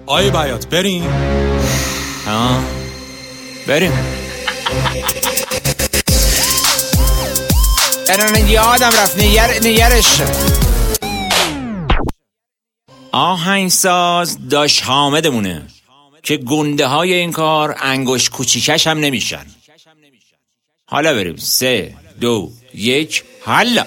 آی بیات بریم؟ بریم. یادم رفت نگرش. آهنگساز داش حامدمونه که گنده های این کار انگوش کوچیکش هم نمیشن. حالا بریم 3 2 1 حالا.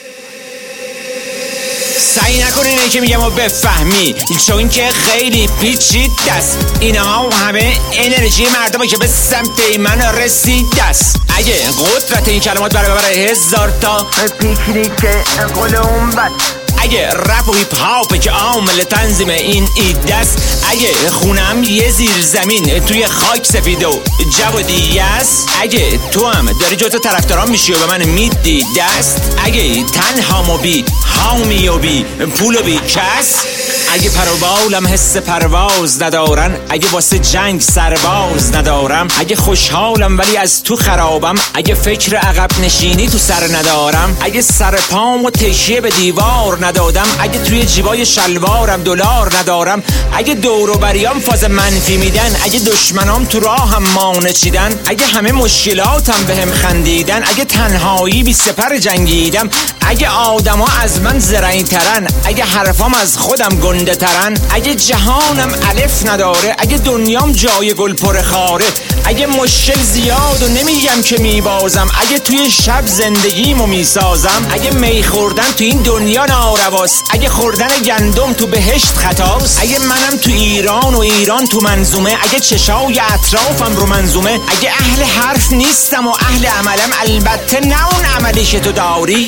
سعی نکنین این که میگم و بفهمی، چون که خیلی پیچیده است. اینا همه انرژی مردمه که به سمت من رسیده است. اگه قدرت این کلمات برای 1000 تا پیکنیک قول اون بد، اگه رپ و هیپ هاپ که عامل تنظیم این ایده است، اگه خونم یه زیر زمین توی خاک سفید و جو دیگه است، اگه تو هم داری جزو طرفداران میشی و به من میدی دست، اگه تنها و بی هامی و بی پول و بی کس، اگه پر و بالم حس پرواز ندارن، اگه واسه جنگ سرباز ندارم، اگه خوشحالم ولی از تو خرابم، اگه فکر عقب نشینی تو سر ندارم، اگه سر پام و تکیه به دیوار ندادم، اگه توی جیبای شلوارم دلار ندارم، اگه دور و بریام فاز منفی میدن، اگه دشمنام تو راهم مانع چیدن، اگه همه مشکلاتم بهم خندیدن، اگه تنهایی بی سپر جنگیدم، اگه آدما از من زرعی ترن، اگه حرفام از خودم گنده ترن، اگه جهانم الف نداره، اگه دنیام جای گل پر خاره، اگه مشکل زیاد و نمیگم که میبازم، اگه توی شب زندگیمو میسازم، اگه می خوردن تو این دنیا نارواست، اگه خوردن گندم تو بهشت خطاست، اگه منم تو ایران و ایران تو منظومه، اگه چشای اطرافم رو منظومه، اگه اهل حرف نیستم و اهل عملم، البته نه اون عملی که تو داری،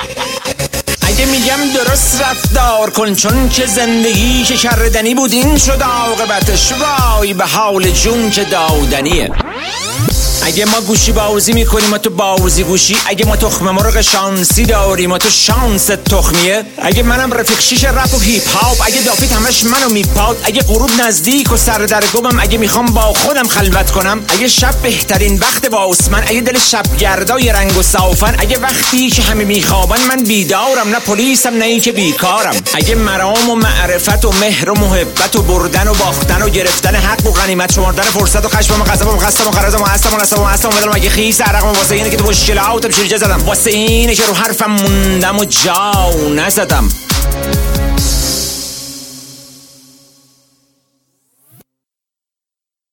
اگه میگم درست رفتار کن چون که زندگی که کردنی بود این شد عاقبتش، وای به حال جون که دادنیه. اگه ما گوشی بازی میکنیم و تو بازی گوشی، اگه ما تخم مرغ شانسی داریم و تو شانس تخمیه، اگه منم رفیق شیش رپ و هیپ هاپ، اگه دافیت همش منو میپاد، اگه غروب نزدیک و سر در گمم، اگه میخوام با خودم خلوت کنم، اگه شب بهترین وقت با عثمان، اگه دل شبگردای رنگ و صافن، اگه وقتی که همه میخوابن من بیدارم، نه پلیسم نه این که بیکارم، اگه مرام و معرفت و مهر و محبت و بردن و باختن و گرفتن حق و غنیمت، شمردن فرصت و خشم و غضب و قسم و قرض و هستم و بدلم، اگه خیس عرقم واسه اینه که تو مشکلاتم شیرجه زدم، واسه اینه که رو حرفم موندم و جا نزدم.